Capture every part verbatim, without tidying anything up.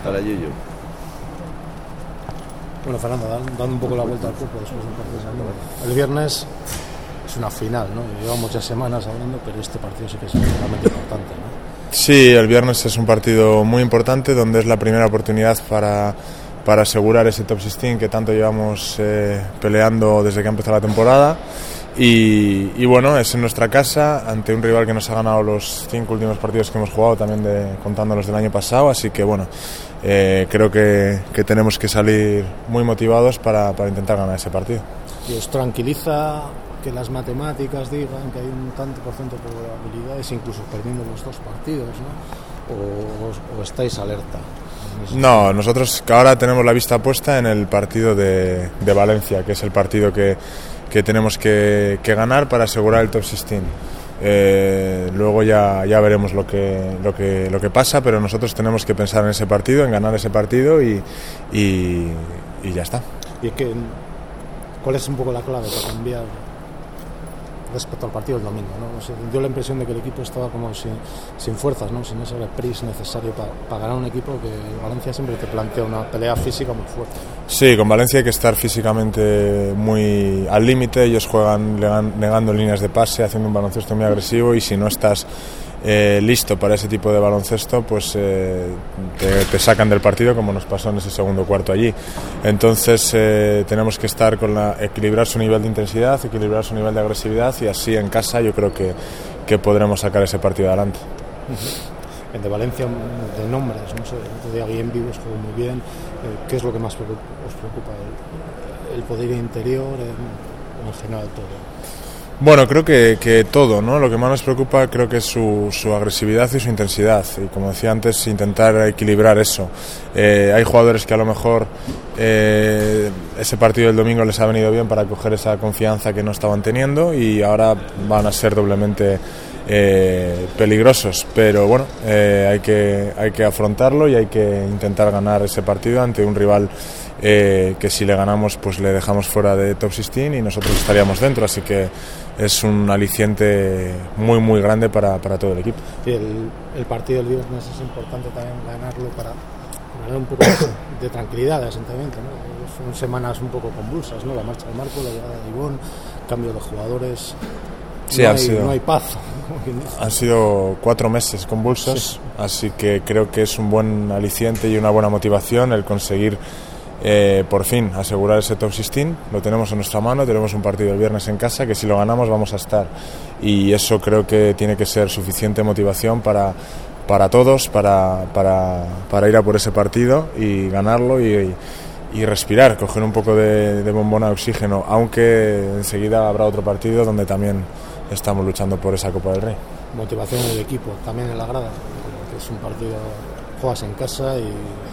Carayillo. Bueno, Fernando, dando un poco la vuelta al cuerpo después del partido de San Luis. El viernes es una final, ¿no? Llevamos muchas semanas hablando, pero este partido sí que es realmente importante, ¿no? Sí, el viernes es un partido muy importante donde es la primera oportunidad para, para asegurar ese top dieciséis que tanto llevamos eh, peleando desde que ha empezado la temporada. Y, y bueno, es en nuestra casa ante un rival que nos ha ganado los cinco últimos partidos que hemos jugado, también de, contando los del año pasado, así que bueno, eh, creo que, que tenemos que salir muy motivados para, para intentar ganar ese partido. ¿Y os tranquiliza que las matemáticas digan que hay un tanto por ciento de probabilidades, incluso perdiendo los dos partidos, ¿no? o, o estáis alerta? No, nosotros ahora tenemos la vista puesta en el partido de, de Valencia, que es el partido que que tenemos que, que ganar para asegurar el top dieciséis. Eh, luego ya, ya veremos lo que, lo, que, lo que pasa, pero nosotros tenemos que pensar en ese partido, en ganar ese partido y, y, y ya está. ¿Y que, cuál es un poco la clave para cambiar respecto al partido del domingo, ¿no? O sea, dio la impresión de que el equipo estaba como sin, sin fuerzas, ¿no? Sin ese reprise necesario para, para ganar un equipo que Valencia siempre te plantea una pelea física muy fuerte. Sí, con Valencia hay que estar físicamente muy al límite. Ellos juegan negando líneas de pase, haciendo un baloncesto muy agresivo, y si no estás eh, listo para ese tipo de baloncesto, pues eh, te, te sacan del partido, como nos pasó en ese segundo cuarto allí. Entonces eh, tenemos que estar con la, equilibrar su nivel de intensidad, equilibrar su nivel de agresividad, y así en casa yo creo que, que podremos sacar ese partido adelante. Uh-huh. El de Valencia, de nombres, no sé, el día bien vivos, jugó muy bien. ¿Qué es lo que más os preocupa? ¿El, el poder interior en, en general todo? Bueno, creo que, que todo, ¿no? Lo que más nos preocupa creo que es su, su agresividad y su intensidad, y como decía antes, intentar equilibrar eso. Eh, hay jugadores que a lo mejor eh, ese partido del domingo les ha venido bien para coger esa confianza que no estaban teniendo, y ahora van a ser doblemente eh, peligrosos, pero bueno, eh, hay que, hay que afrontarlo y hay que intentar ganar ese partido ante un rival Eh, que si le ganamos pues le dejamos fuera de top dieciséis y nosotros estaríamos dentro, así que es un aliciente muy muy grande para, para todo el equipo. Y el, el partido del viernes es importante también ganarlo para ganar un poco de, de tranquilidad, de asentamiento, ¿no? Son semanas un poco convulsas, ¿no? La marcha de Marco, la llegada de Ivón, cambio de jugadores. Sí, no, ha hay, sido, no hay paz. Han sido cuatro meses convulsos, sí. Así que creo que es un buen aliciente y una buena motivación el conseguir Eh, por fin asegurar ese top dieciséis. Lo tenemos en nuestra mano, tenemos un partido el viernes en casa que si lo ganamos vamos a estar, y eso creo que tiene que ser suficiente motivación para, para todos, para, para, para ir a por ese partido y ganarlo y, y respirar, coger un poco de, de bombona de oxígeno, aunque enseguida habrá otro partido donde también estamos luchando por esa Copa del Rey. Motivación del equipo, también en la grada, que es un partido, juegas en casa y...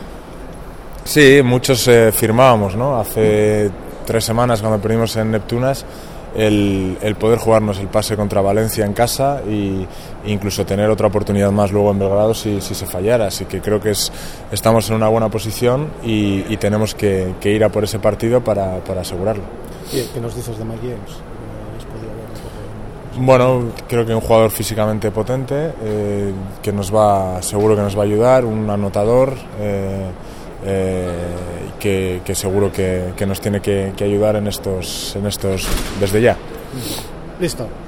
Sí, muchos eh, firmábamos, ¿no? Hace tres semanas, cuando perdimos en Neptunas, el, el poder jugarnos el pase contra Valencia en casa e incluso tener otra oportunidad más luego en Belgrado si, si se fallara. Así que creo que es, estamos en una buena posición y, y tenemos que, que ir a por ese partido para, para asegurarlo. ¿Y qué nos dices de Mike James? Bueno, creo que un jugador físicamente potente, eh, que nos va, seguro que nos va a ayudar, un anotador, eh, Eh, que, que seguro que, que nos tiene que, que ayudar en estos, en estos desde ya. Listo.